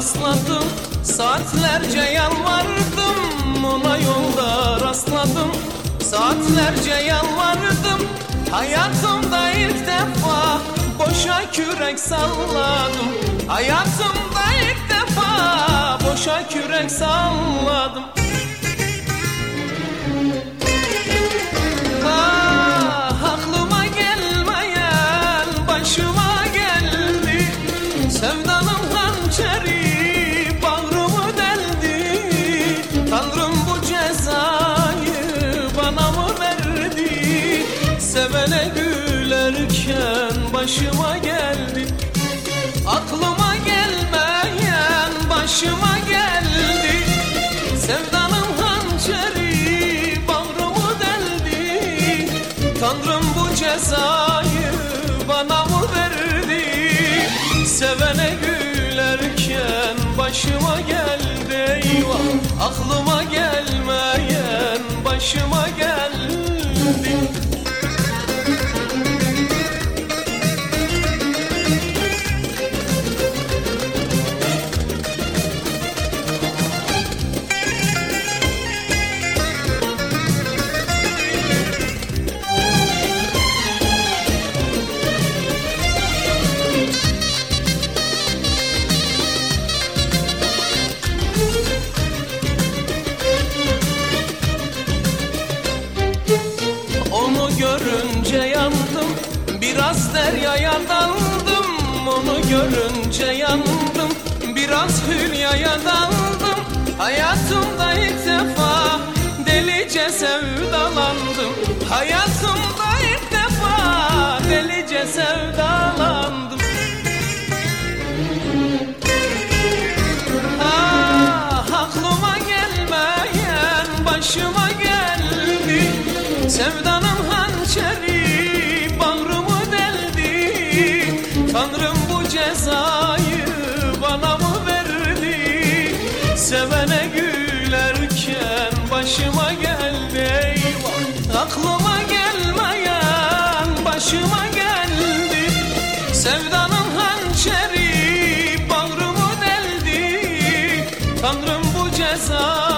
rastladım, saatlerce yalvardım. Ona yolda rastladım, saatlerce yalvardım. Hayatımda ilk defa boşa kürek salladım. Hayatımda ilk defa boşa kürek salladım. Aklıma gelmeyen başıma geldi. Sevdanın hançeri bağrımı deldi. Tanrım bu cezayı bana mı verdi? Sevene gülerken başıma geldi. Aklıma gelmeyen başıma geldi. Sevdanın hançeri bağrımı deldi. Tanrım bu cezayı bana mı verdi? Sevene gülerken başıma geldi. Eyvah, aklıma gelmeyen başıma geldi. Görünce yandım, biraz deryaya daldım. Onu görünce yandım, biraz hülyaya daldım. Hayatımda ilk defa delice sevdalandım. Hayatımda ilk defa delice sevdalandım. Aklıma gelmeyen başıma geldi. Sevdanın hançeri bağrımı deldi. Tanrım bu cezayı bana mı verdi? Sevene gülerken başıma geldi. Eyvah, aklıma gelmeyen başıma geldi. Sevdanın hançeri bağrımı deldi. Tanrım bu cezayı